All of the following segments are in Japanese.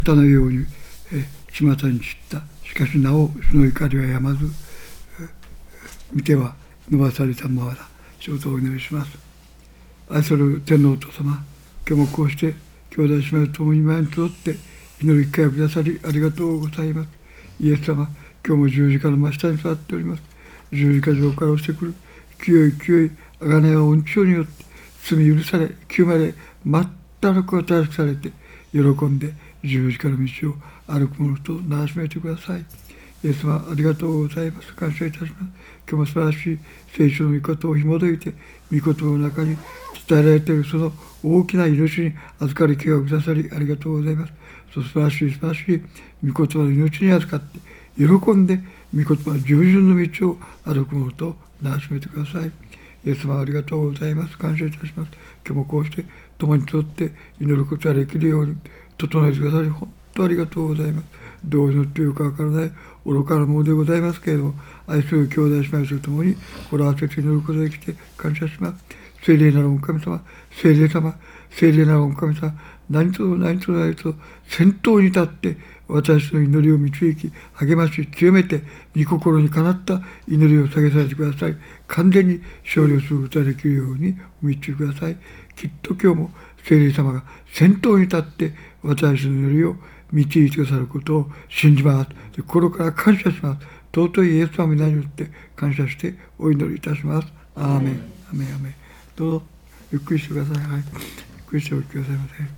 歌のように、巷に散った。しかしなおその怒りはやまず、見ては伸ばされたままだ。仕事をお祈りします。愛する天皇お父様、今日もこうして兄弟姉妹と共に前に集って祈る機会をくださりありがとうございます。イエス様、今日も十字架の真下に座っております。十字架上から落ちてくる清い清い贖いは恩寵によって罪許され、清まれ、全く新しくされて、喜んで十字架の道を歩くものとならしめてください。イエス様、ありがとうございます。感謝いたします。今日も素晴らしい聖書の御事を紐解いて、御言葉の中に伝えられているその大きな命に預かり気をくださりありがとうございます。そう素晴らしい御言葉の命に預かって、喜んで御言葉従順の道を歩くものとならしめてください。イエス様、ありがとうございます。感謝いたします。今日もこうして共に集って祈ることができるように整えてくださり、本当ありがとうございます。どう祈っているかわからない愚かなものでございますけれども、愛する兄弟姉妹と共に心合わせて祈ることができて感謝します。聖霊なる御神様、聖霊様、聖霊なる御神様、何と何と何と先頭に立って私の祈りを導き、励まし、強めて、御心にかなった祈りを下げさせてください。完全に勝利をすることができるようにお導きください。きっと今日も聖霊様が先頭に立って私の祈りを導いてくださることを信じます。心から感謝します。尊いイエス様の皆によって感謝してお祈りいたします。アーメン。アメン。アメン。どうぞゆっくりしてください。はい。ゆっくりしておいてくださいませ。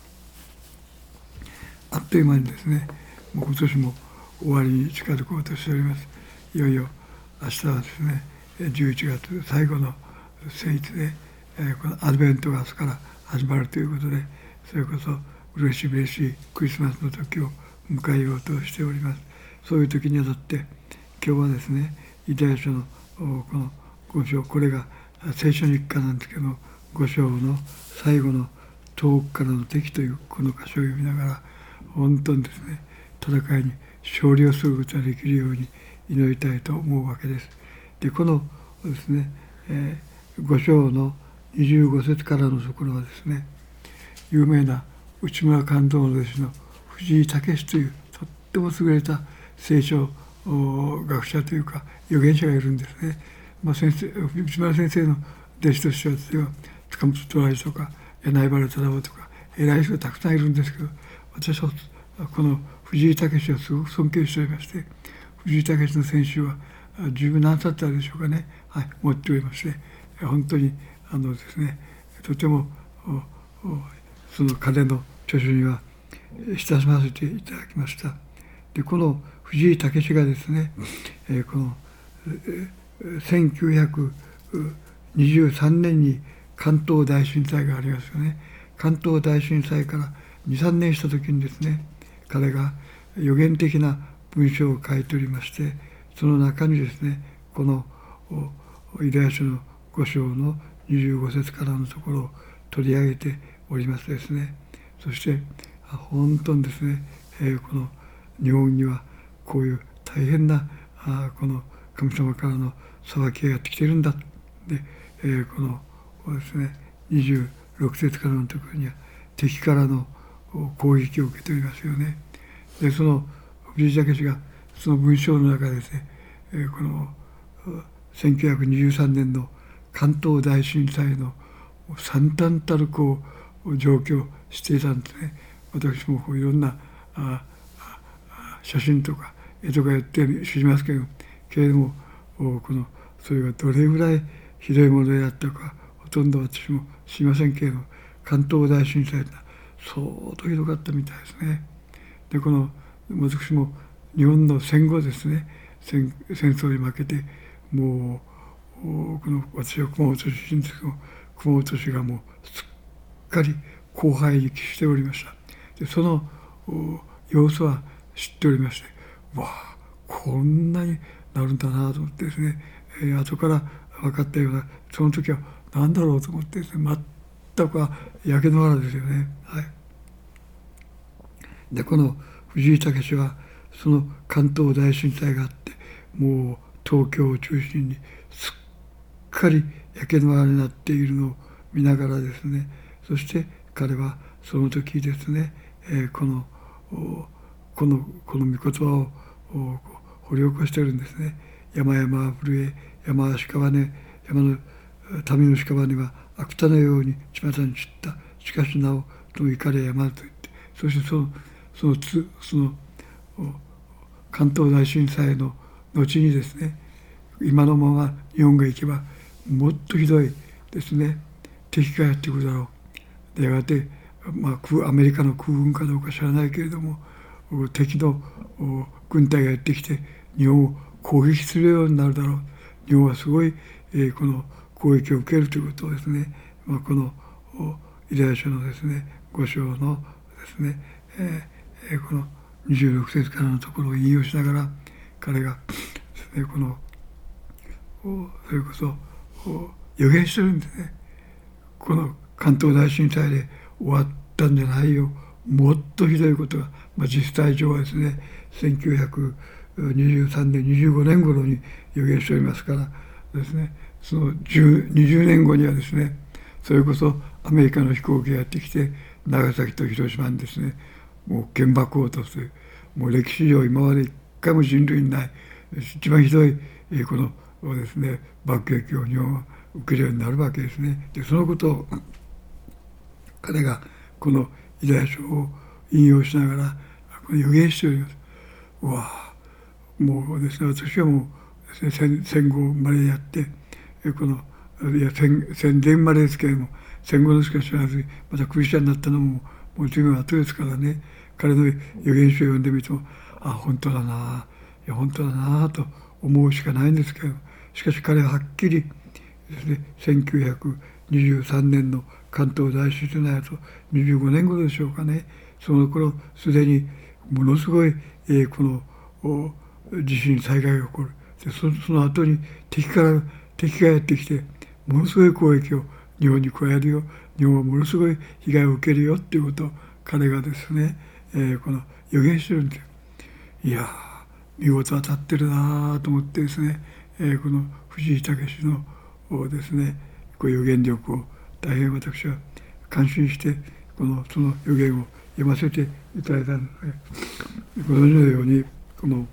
あっという間にですね、もう今年も終わりに近づこうとしております。いよいよ明日はですね、11月最後の聖日で、このアドベントが明日から始まるということで、それこそ嬉しいクリスマスの時を迎えようとしております。そういう時にあたって今日はですね、イザヤ書のこの5章、これが聖書日課なんですけども、5章の最後の遠くからの敵というこの箇所を読みながら、本当にですね、戦いに勝利をすることができるように祈りたいと思うわけです。で、このですね、5章の25節からのところはですね、有名な内村勘三の弟子の藤井武というとっても優れた聖書学者というか預言者がいるんですね。内村先生の弟子としては、例えば塚本虎次とか柳原忠夫とか偉い人がたくさんいるんですけど、私はこの藤井武をすごく尊敬しておりまして、藤井武の先週は十何冊あるでしょうかね、はい、持っておりまして、本当にですね、とてもその彼の著書には親しませていただきました。で、この藤井武がですね、この1923年に関東大震災がありますよね。関東大震災から2、3年した時にですね、彼が予言的な文章を書いておりまして、その中にですね、このイザヤ書の5章の25節からのところを取り上げておりますですね。そして本当にですね、この日本にはこういう大変なこの神様からの裁きがやってきているんだ。で、このですね、26節からのところには敵からの攻撃を受けておりますよね。で、その藤井武がその文章の中でですね、この1923年の関東大震災の惨憺たるこう状況をしていたんですね。私もいろんな写真とか絵とかやって知りますけれども、それがどれぐらいひどいものであったかほとんど私も知りませんけれども、関東大震災は相当ひどかったみたいですね。で、私も日本の戦後ですね、戦争に負けて、もう私は熊本出身ですけど、熊本市がもうすっかり荒廃に帰しておりました。で、その様子は知っておりまして、わあ、こんなになるんだなと思ってですね、後から分かったような、その時は何だろうと思ってですね、全く焼け野原ですよね。はい。で、この藤井武はその関東大震災があって、もう東京を中心にすっかり焼け野原になっているのを見ながらですね、そして彼はその時ですね、このこの御言葉を掘り起こしているんですね。山々は震え、山は屍、山の民の屍は芥のように巷に散った。しかしなおその怒りは山と言って、そしてその関東大震災の後にですね、今のまま日本が行けばもっとひどいですね、敵がやってくるだろう。でやがて、アメリカの空軍かどうか知らないけれども、敵の軍隊がやってきて日本を攻撃するようになるだろう。日本はすごい、この攻撃を受けるということをですね、このユダヤ書のですね5章のですね、この26節からのところを引用しながら、彼がですね、それこそ予言してるんですね。この関東大震災で終わったんじゃないよ、もっとひどいことが、実際上はですね、1923年25年頃に予言しておりますからですね、その20年後にはですね、それこそアメリカの飛行機がやってきて長崎と広島にですね、もう原爆を落とす、もう歴史上今まで一回も人類にない一番ひどいこのですね爆撃を日本は受けるようになるわけですね。でそのことを彼がこのイザヤ書を引用しながら予言しております。もうですね、私はもうですね、戦後までやって戦前までですけれども、戦後のしか知らずにまたクリスチャンになったのももう随分後ですからね、彼の予言書を読んでみても本当だな、本当だなと思うしかないんですけど、しかし彼ははっきりですね、1923年の関東大震災の後25年後でしょうかね、その頃すでにものすごい、この地震災害が起こる。でその後に敵がやってきてものすごい攻撃を日本に加えるよ、日本はものすごい被害を受けるよっていうことを彼がですね、この予言してるんですよ。いや見事当たってるなと思ってですね、この藤井猛のですね予言力を大変私は感心してその予言を読ませていただいたので、ご存知のようにこの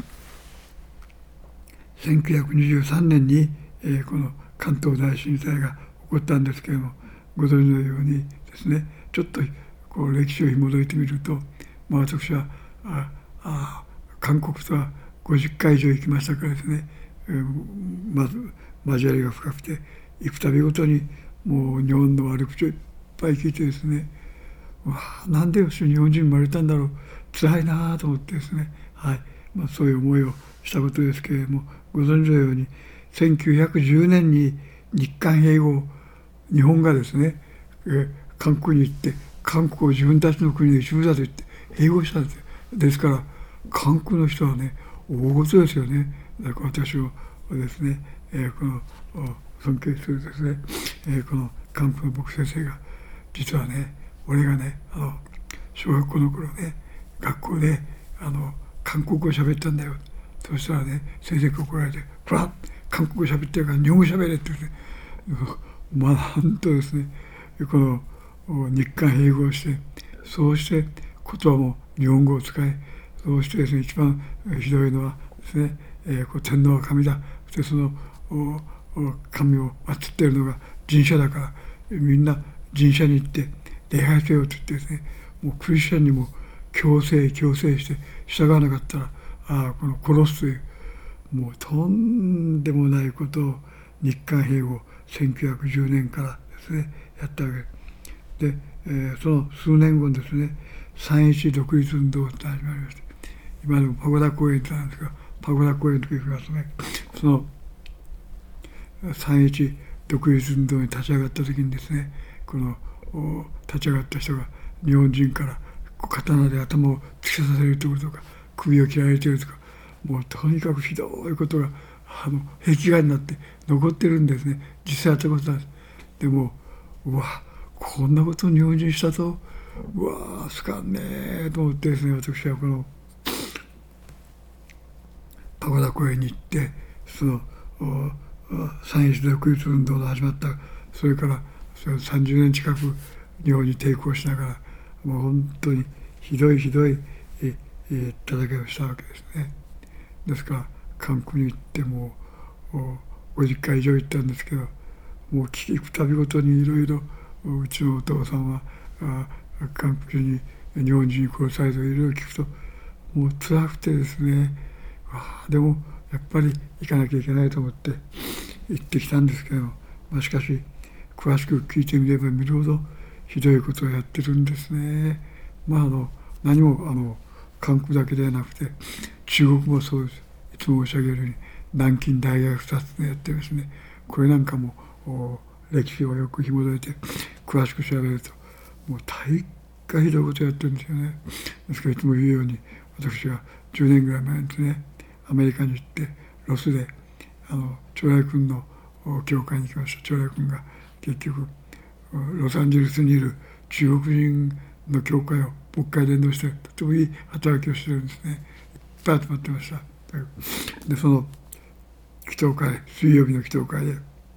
1923年に、この関東大震災が起こったんですけれども、ご存知のようにですね、ちょっと歴史を紐解いてみると、私は韓国とは50回以上行きましたからですね、まず交わりが深くて、行くたびごとにもう日本の悪口をいっぱい聞いてですね、なんで日本人生まれたんだろう、辛いなと思ってですね、そういう思いをしたことですけれども、ご存知のように1910年に日韓併合、日本がですね、韓国に行って韓国を自分たちの国の一部だと言って併合したんですよ。ですから韓国の人はね、大事ですよね。だから私をですね、この尊敬するですね、この韓国の牧先生が、実はね、俺がね、小学校の頃ね、学校で韓国語を喋ったんだよ。そしたらね、先生が怒られて、ほら韓国語喋ってるから日本語喋れって言って、なんとですね、この日韓併合して、そうして言葉も日本語を使い、そうしてですね、一番ひどいのはですね、天皇は神だ。そしてその神を祀っているのが神社だから、みんな神社に行って礼拝せよって言ってですね、もうクリスチャンにも強制して従わなかったらこの殺すという、もうとんでもないことを日韓併合1910年からですねやったわけで、その数年後にですね3.11独立運動って始まりまして、今でもパゴダ公園ってなんですが、パゴダ公園というますね、その3.11独立運動に立ち上がった時にですね、この立ち上がった人が日本人から刀で頭を突き刺されるところとか、首を切られているとか、もうとにかくひどいことが壁画になって残ってるんですね。実際あったことなんです。でもこんなことを日本人したと、すかんねえと思ってですね、私はこのパゴダ公園に行って、その3.11独立運動の始まった、それから30年近く日本に抵抗しながら、もう本当にひどい戦いをしたわけですね。ですから韓国に行っても50回以上行ったんですけど、もう行くたびごとにいろいろうちのお父さんは韓国に日本人に殺されていろいろ聞くともう辛くてですね、でもやっぱり行かなきゃいけないと思って行ってきたんですけど、しかし詳しく聞いてみれば見るほどひどいことをやってるんですね。何も韓国だけではなくて中国もそうです。いつも申し上げるように南京大学殺でやってですね、これなんかも歴史をよく紐解いて詳しく調べるともう大概ひどいことをやってるんですよね。ですからいつも言うように、私は10年ぐらい前にですね、アメリカに行ってロスでチョライ君の教会に行きました。チョライ君が結局ロサンゼルスにいる中国人の教会をもう一回伝道してとてもいい働きをしてるんですね。いっぱい集まってました。でその祈祷会、水曜日の祈祷会で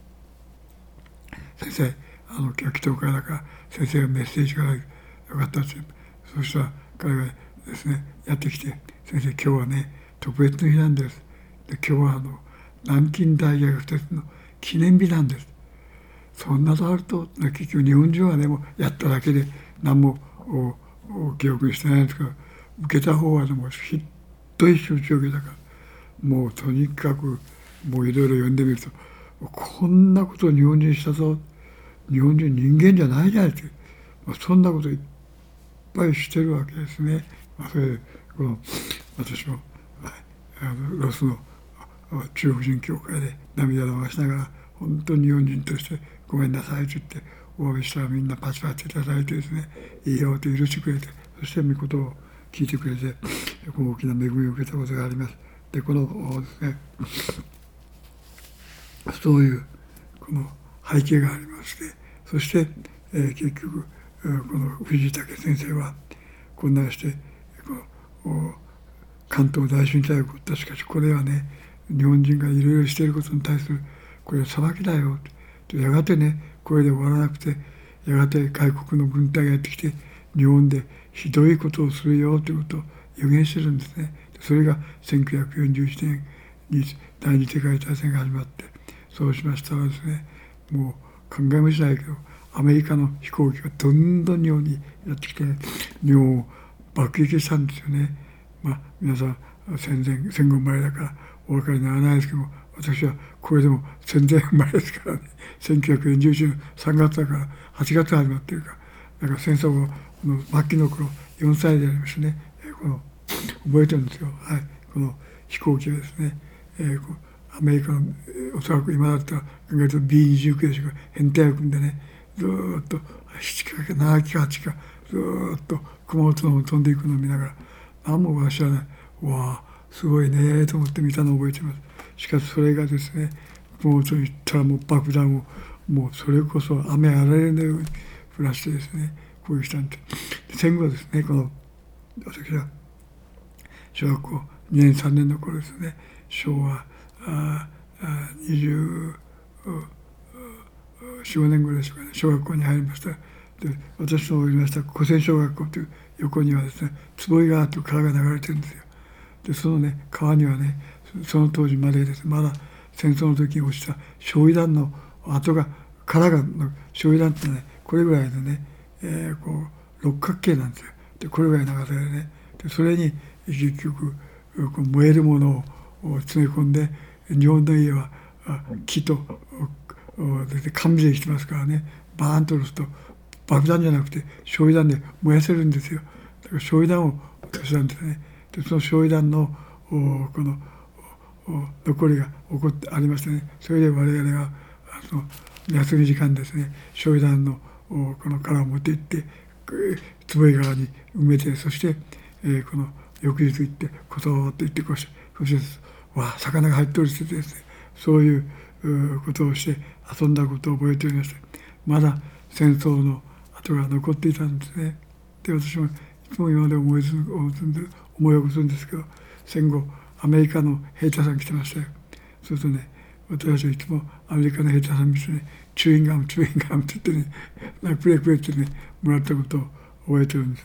先生今日祈祷会だから先生がメッセージからよかったって、そしたら彼がですねやってきて、先生今日はね特別の日なんです。で今日は南京大学鉄の記念日なんです。そんなとあると結局日本人はねもうやっただけで何も記憶してないんですけど、受けた方はもうひどい集中を受けたからもうとにかくもういろいろ読んでみると、こんなことを日本人したぞ、日本人人間じゃないじゃないって、そんなこといっぱいしてるわけですね。それで私もロスの中国人教会で涙を流しながら本当に日本人としてごめんなさいと言ってお詫びしたら、みんなパチパチいただいてですね、いいよと許してくれて、そして御事を聞いてくれて大きな恵みを受けたことがあります。でこのですね、そういうこの背景がありまして、そして、結局この藤井武先生はこんなして関東大震災が起こった。しかしこれはね日本人がいろいろしていることに対するこれは裁きだよと。やがてねこれで終わらなくて、やがて外国の軍隊がやってきて日本でひどいことをするよということを予言してるんですね。それが1941年に第二次世界大戦が始まって、そうしましたらですね、もう考えもしないけどアメリカの飛行機がどんどん日本にやってきて、日本を爆撃したんですよね。皆さん戦後生まれだからお分かりにならないですけども、私はこれでも戦前生まれですからね、1941年3月だから8月始まってるから、だから戦争の末期の頃4歳でありましたね。覚えてるんですよ。はい、この飛行機がですね、アメリカのおそらく今だったら考えると B29 でしょうか、編隊を組んでね、ずーっと7機か7機か8機かずーっと熊本の方に飛んでいくのを見ながら、何も私はね、わあすごいねと思って見たのを覚えています。しかしそれがですね、熊本に行ったらもう爆弾をもうそれこそ雨あられのように降らしてですね攻撃したんで、戦後ですね、私は小学校2年3年の頃ですね、昭和24、5年ぐらいでしょうかね、小学校に入りました。で私のおりました古仙小学校という横にはですね、坪井川という川が流れてるんですよ。でそのね川にはね、その当時までですね、まだ戦争の時に落ちた焼夷弾の跡が殻が焼夷弾ってねこれぐらいのね、六角形なんですよ。でこれぐらい長さでね、でそれに結局燃えるものを詰め込んで、日本の家は木と紙でできてますからね、バーンと下ろすと爆弾じゃなくて焼夷弾で燃やせるんですよ。だから焼夷弾を落としたんですね。でその焼夷弾のこの残りがありましてね、それで我々が休み時間ですね、焼夷弾のこの殻を持って行って坪井川に埋めて、そして、この翌日行ってこそーっと行ってこうして、そして魚が入っておりしてですね、そういうことをして遊んだことを覚えておりまして、まだ戦争の跡が残っていたんですね。で私もいつも今で思い起こすんですけど、戦後アメリカの兵隊さん来てましたよ。そうするとね、私はいつもアメリカの兵隊さん見てね、チューインガムって言ってね、くれってねもらったことを覚えてるんですね。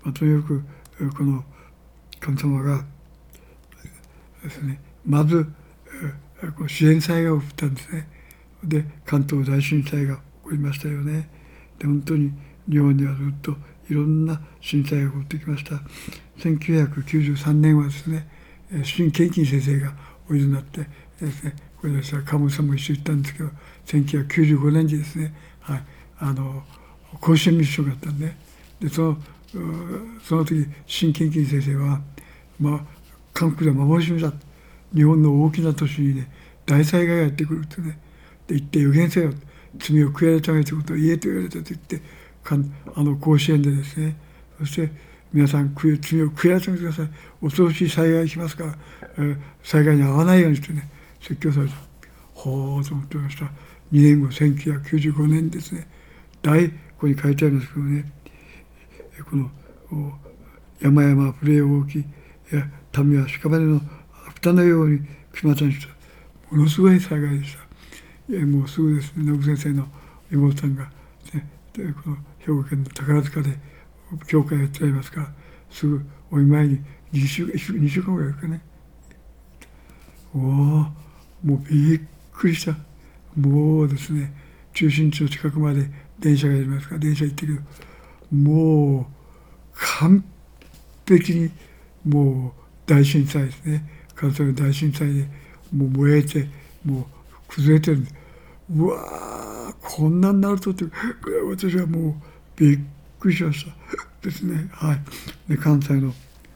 とにかくこの神様がですね、まず自然災害を起こったんですね。で関東大震災が起こりましたよね。で本当に日本にはずっといろんな震災が起こってきました。1993年はですね、新慶金先生がおいでになってですね、これですが鴨さんも一緒に行ったんですけど、1995年にですね、はい、甲子園ミッションがあったんで、その時新慶金先生は、韓国では幻だ、日本の大きな都市にね大災害がやってくるってね、で言って予言せよ、罪を悔い改めということを言えと言われたと言って、甲子園でですね、そして皆さん罪を悔い改めてください、恐ろしい災害が来ますから、災害に遭わないようにしてね説教された。ほうと思っておりました。2年後1995年ですね、ここに書いてありますけどね、この山々震え大きい民は屍の蓋のように口またにした。ものすごい災害でした。もうすぐですね、野口先生の妹さんが、ね、この兵庫県の宝塚で教会をやっておりますから、すぐお見舞いに2週間ぐらいですかね。もうびっくりした。もうですね、中心地の近くまで電車がやりますから、電車行ってるけど、もう完璧にもう大震災ですね、関西の大震災でもう燃えて、もう崩れてるんです。うわー、こんなになるとって、私はもうびっくりしましたですね。はい。で関西の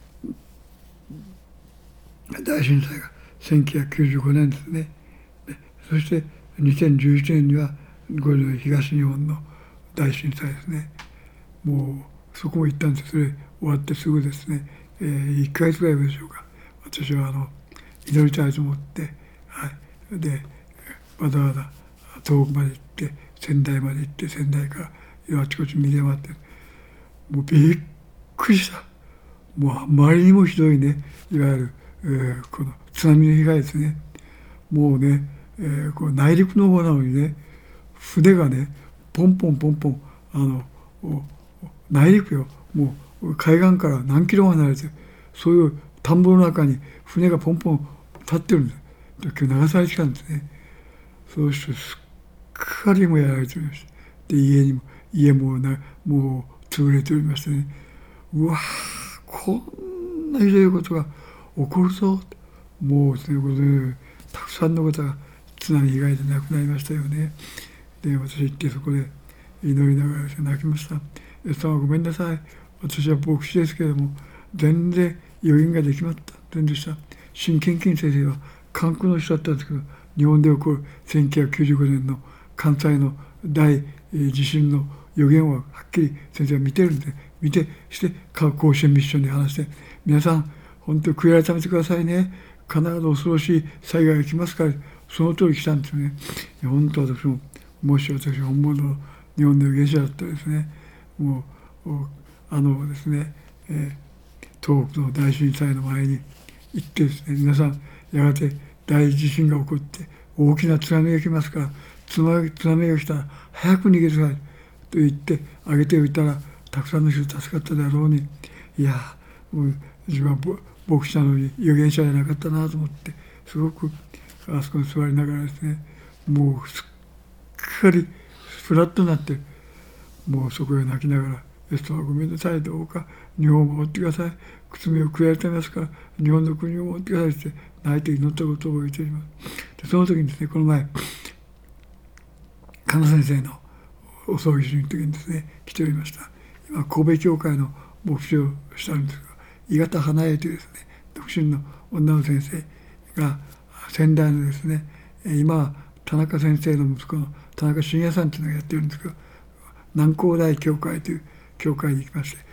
大震災が1995年ですね。そして2011年にはこれ東日本の大震災ですね。もうそこも行ったんです。それ終わってすぐですね、1ヶ月ぐらいでしょうか、私は祈りたいと思って、はい、でわざわざ東北まで行って仙台まで行って、仙台からあちこち見て回って、もうびっくりした。もうあまりにもひどいね、いわゆる、この津波の被害ですね。もうね、こう内陸の方なのにね、船がねポンポンポンポン内陸よ、もう海岸から何キロ離れて、そういう田んぼの中に船がポンポン立ってるんです。で今日流されてきたんですね。そうしてすっかりもやられておりました。で家ももう潰れておりましてね、うわー、こんなひどいことが起こるぞ。もうですね、これたくさんの方が津波被害で亡くなりましたよね。で私行ってそこで祈りながら泣きました。イエス様ごめんなさい、私は牧師ですけれども全然予言ができませんでした。新健金先生は韓国の人だったんですけど、日本で起こる1995年の関西の大地震の予言をはっきり先生は見てるんで、見てして甲子園ミッションで話して、皆さん本当に悔い改めてくださいね、必ず恐ろしい災害が来ますから、その通り来たんですよね。本当私も、もし私が本物の日本の預言者だったらですね、もうですね、東北の大震災の前に行ってですね、皆さんやがて大地震が起こって大きな津波が来ますから、津波が来たら早く逃げてくださいと言ってあげておいたら、たくさんの人助かったであろうに、いやもう自分は牧師なのに預言者じゃなかったなと思って、すごくあそこに座りながらですね、もうすっかりフラッとなって、もうそこへ泣きながら、イエス様ごめんなさい、どうか日本を守ってください、罪を悔い改めますから日本の国を守ってくださいって泣いて祈ったことを覚えております。でその時にですね、この前金先生のお葬儀の時にですね来ておりました。今神戸教会の牧師をしたんですが、伊方花江というですね独身の女の先生が先代のですね、今は田中先生の息子の田中伸也さんというのがやってるんですけど、南光台教会という教会に行きまして、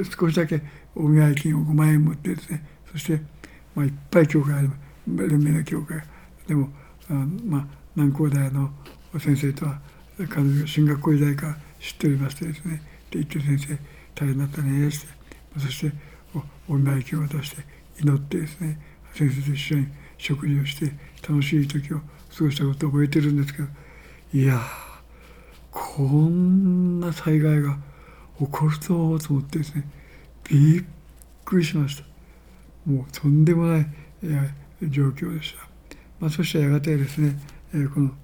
少しだけお見舞い金を5万円持ってですね、そして、いっぱい教会あります、連盟の教会でも、南光台の先生とは彼女が進学校時代から知っておりましてですね、で一応先生大変だったねって、そしてお見舞い金を渡して祈ってですね、先生と一緒に食事をして楽しい時を過ごしたことを覚えてるんですけど、いやこんな災害が起こると思ってですね、 びっくりしました。もうとんでもない、状況でした。そしてやがてですね、この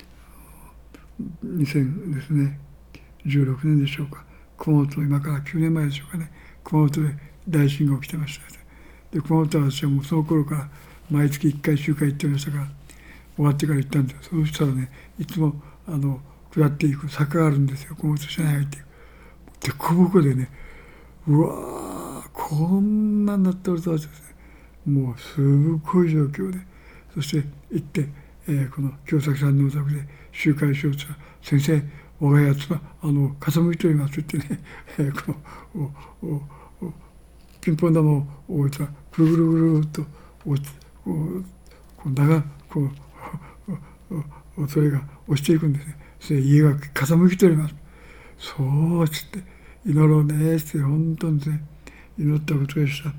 2000ですね、16年でしょうか、熊本、今から9年前でしょうかね、熊本で大震が起きてました。で、熊本は私はもうその頃から毎月1回集会行ってましたから、終わってから行ったんですよ。そうしたらね、いつも下っていく坂があるんですよ、熊本市内入っていく。でこぼこでね、うわー、こんなになっておるとはですね、もうすごい状況で、そして行って、この京崎さんのお宅で集会しようとしたら、先生、我が家は傾いておりますってね、このピンポン玉を置いたら、ぐるぐるぐるっとそれが落ちていくんですね。それで家が傾きております。そうっつって、祈ろうねって、本当にね、祈ったことでした。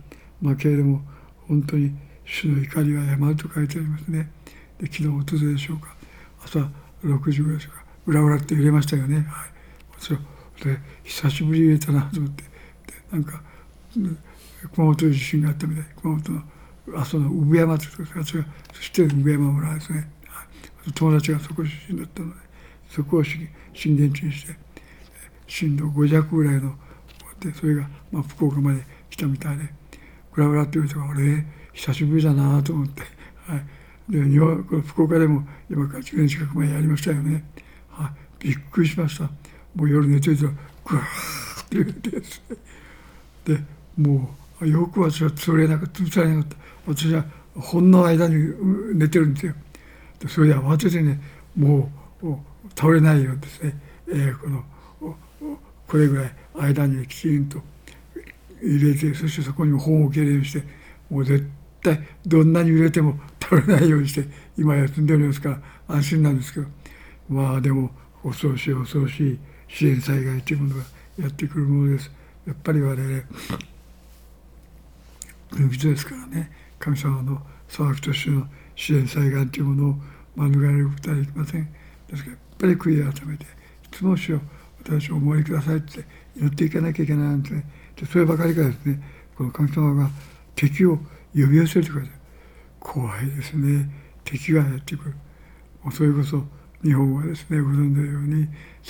けれども、本当に主の怒りは山と書いてありますね。で、昨日おとといでしょうか、朝6時ぐらいでしょうか、うらうらって揺れましたよね。はい。で、久しぶりに揺れたなと思って、で、なんか、熊本地震があったみたい。熊本の阿蘇の産山というところ、私が知っている産山村ですね。友達がそこ出身だったので、そこを震源地にして、震度5弱ぐらいの、でそれが福岡まで来たみたいで、ぐらぐらっていう人が、俺、久しぶりだなと思って、はい。で、この福岡でも今から10年近く前やりましたよね。はい。びっくりしました。もう夜寝てると、ぐわーって揺れてですね。で、もう、よく私は潰れなかった。私はほんの間に寝てるんですよ。でそれで慌ててね、もう倒れないようにですね、これぐらい間にきちんと入れて、そしてそこに本を置けるようにして、もう絶対どんなに揺れても倒れないようにして今休んでおりますから安心なんですけど、でも恐ろしい恐ろしい自然災害というものがやってくるものです。やっぱり我々人ですからね、神様の裁きとしての自然災害というものを免れることはできません。ですからやっぱり悔い改めて、いつも主を私をお守りくださいって祈っていかなきゃいけないなんてね。でそればかりかですね、この神様が敵を呼び寄せるとかで怖いですね。敵がやってくる。それこそ日本はですね、ご存知のように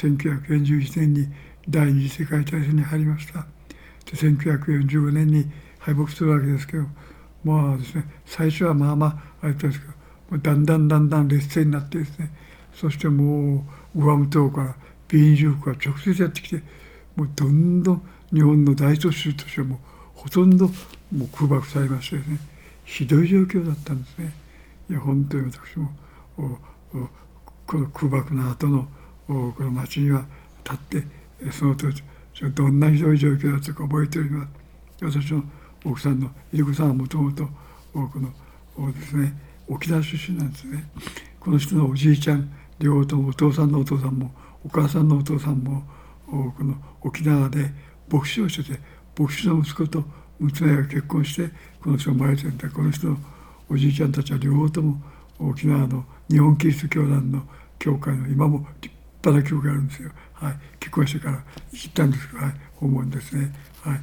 1941年に第二次世界大戦に入りました。で1945年に敗北するわけですけど、ですね、最初はあれですけど、だんだん劣勢になってですね、そしてもうグアム島からB重機が直接やってきて、もうどんどん日本の大都市としてもほとんどもう空爆されましてですね、ひどい状況だったんですね。いや本当に私もこの空爆の後のこの町には立ってその当時どんなひどい状況だったか覚えております。私の奥さんの入子さんはもともとこのですね、沖縄出身なんですね。この人のおじいちゃん両方ともお父さんのお父さんもお母さんのお父さんもこの沖縄で牧師をしてて、牧師の息子と娘が結婚してこの人が生まれてるんだ。この人のおじいちゃんたちは両方とも沖縄の日本キリスト教団の教会の今も立派な教会があるんですよ。はい、結婚してから行ったんですけど、はい、訪問ですね。はい、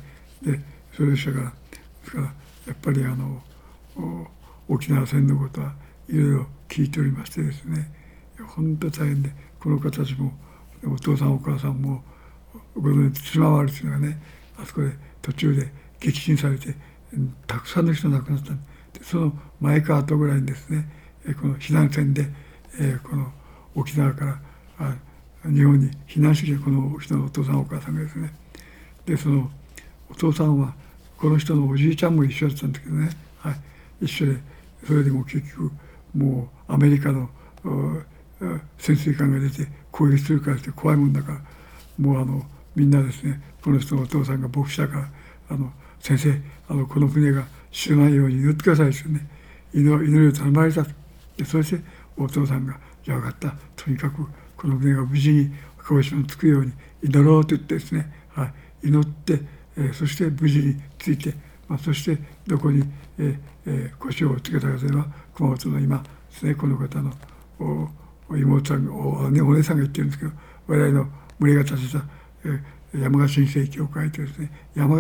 でそれでしたから、ですからやっぱり沖縄戦のことはいろいろ聞いておりましてですね、本当大変で、この方たちもお父さんお母さんもご存知島原というのがね、あそこで途中で撃沈されてたくさんの人が亡くなった。でその前か後ぐらいにですね、この避難船でこの沖縄から日本に避難してきたこの人のお父さんお母さんがですね、でそのお父さんはこの人のおじいちゃんも一緒だったんだけどね、はい、一緒で、それでも結局もうアメリカの潜水艦が出て攻撃するからって怖いもんだから、もうみんなですね、この人のお父さんが牧師だから先生この船が死なないように祈ってくださいですよね。祈りを頼まれたと。でそしてお父さんが「じゃあ分かった、とにかくこの船が無事に鹿児島に着くように祈ろう」と言ってですね、はい、祈って、そして無事に着いて、そしてどこに、腰をつけたかといえば熊本の今ですね、この方の妹さんお姉さんが言ってるんですけど、我々の群れが建てた、山鹿新生教会とですね、山鹿に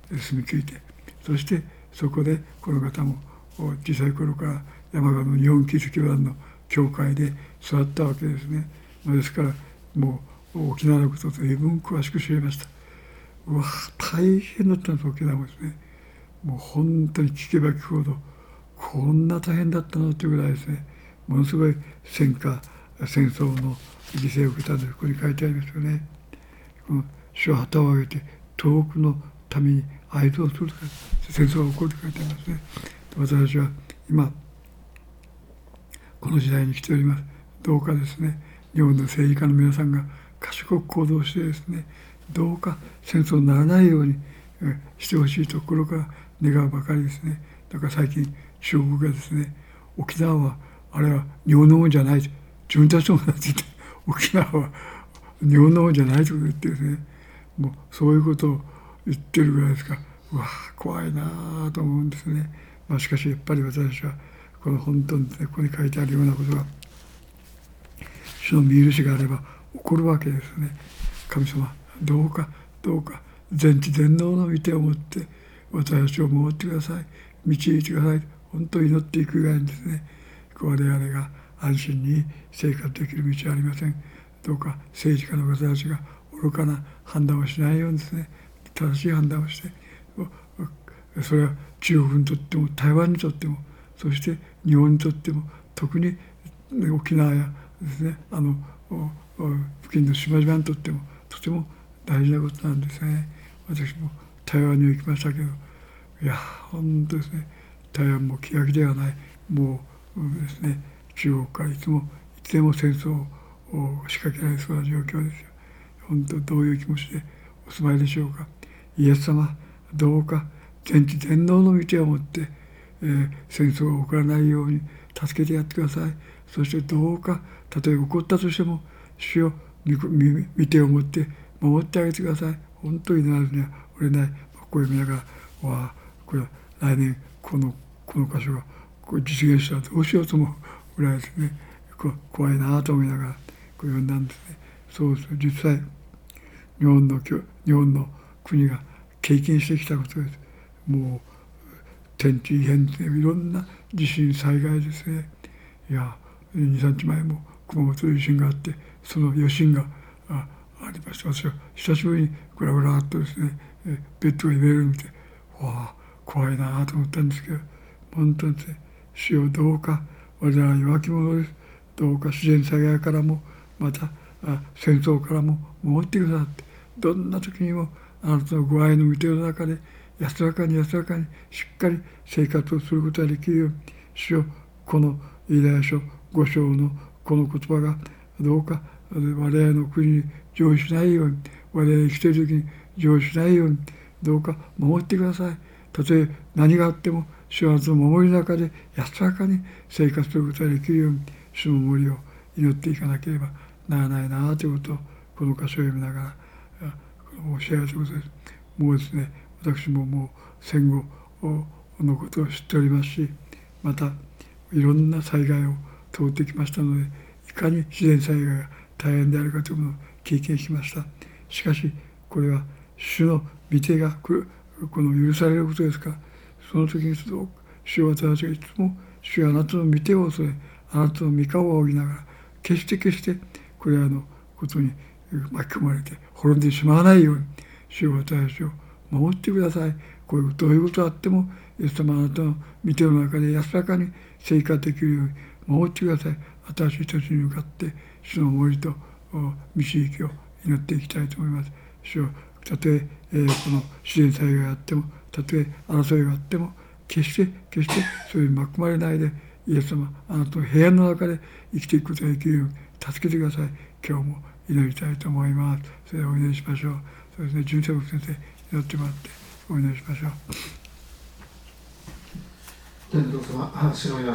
住み着いて、そしてそこでこの方も小さい頃から山鹿の日本キリスト教団の教会で育ったわけですね。ですからもう沖縄のことを随分詳しく知りました。うわ大変だったんです、沖縄もですね。もう本当に聞けば聞くほどこんな大変だったのというぐらいですね、ものすごい戦争の犠牲を受けたんで、ここに書いてありますよね。この主は旗を上げて遠くのために合図をするとか、戦争が起こると書いてありますね。私は今この時代に来ております。どうかですね、日本の政治家の皆さんが賢く行動してですね、どうか戦争にならないようにしてほしいと心から願うばかりですね。だから最近中国がですね、沖縄はあれは日本のものじゃない、自分たちのものだって言って、沖縄は日本のものじゃないと言ってですね、もうそういうことを言ってるぐらいですから、うわ怖いなと思うんですね。しかしやっぱり私はこの本当にですね、ここに書いてあるようなことが主の見許しがあれば起こるわけですね。神様どうか全知全能の御手を持って私たちを守ってください、導いてください、本当に祈っていく以外にですね、我々が安心に生活できる道はありません。どうか政治家の方たちが愚かな判断をしないようにですね、正しい判断をして、それは中国にとっても台湾にとっても、そして日本にとっても、特に沖縄やですね、付近の島々にとってもとても大事なことなんですね。私も台湾に行きましたけど、いや本当ですね、台湾も気が気ではない、もうですね、中国からいつでも戦争を仕掛けられそうな状況ですよ。本当どういう気持ちでお住まいでしょうか。イエス様どうか全知全能の御手を持って、戦争が起こらないように助けてやってください。そしてどうかたとえ起こったとしても主よ御手を持って守ってあげてください。本当になるには折れない。これ見ながら、わあこれは来年この箇所が実現したらどうしようと思うぐらいですね、怖いなと思いながらこれ読んだんですね。そうです。実際日本の国が経験してきたことです。もう天地異変でいろんな地震災害ですね。いや2、3日前も熊本地震があって、その余震がありました。私は久しぶりにぐらぐらっとですね、ベッドが揺れるのを見て、わあ怖いなと思ったんですけど、本当にですね、主よどうか我々は弱き者です。どうか自然災害からもまた戦争からも守ってくださって、どんな時にもあなたのご愛の御手の中で安らかにしっかり生活をすることができるように、主よこのイザヤ書5章のこの言葉がどうか我々の国に成就しないように、我々生きている時に成就しないようにどうか守ってください。たとえ何があっても主はあなたの守りの中で安らかに生活することができるように、主の守りを祈っていかなければならないなということをこの箇所を読みながら教えられていることです。もうですね、私ももう戦後のことを知っておりますし、またいろんな災害を通ってきましたので、いかに自然災害が大変であるかというものを経験しました。しかしこれは主の御手がこの許されることですから、その時に主は私たちがいつも主はあなたの御手を恐れ、あなたの御顔を仰ぎながら、決してこれらのことに巻き込まれて滅んでしまわないように、主は私たちを守ってください。どういうことがあってもイエス様あなたの御手の中で安らかに生活できるように守ってください。私たちに向かって主の守りと導きを祈っていきたいと思います。主はたとえこの自然災害があっても、たとえ争いがあっても、決してそういう巻き込まれないで、イエス様あなたの平安の中で生きていくことができるように助けてください。今日も祈りたいと思います。それではお祈りしましょう。そうですね、純正牧先生祈ってもらってお祈りしましょう。 天道様、主の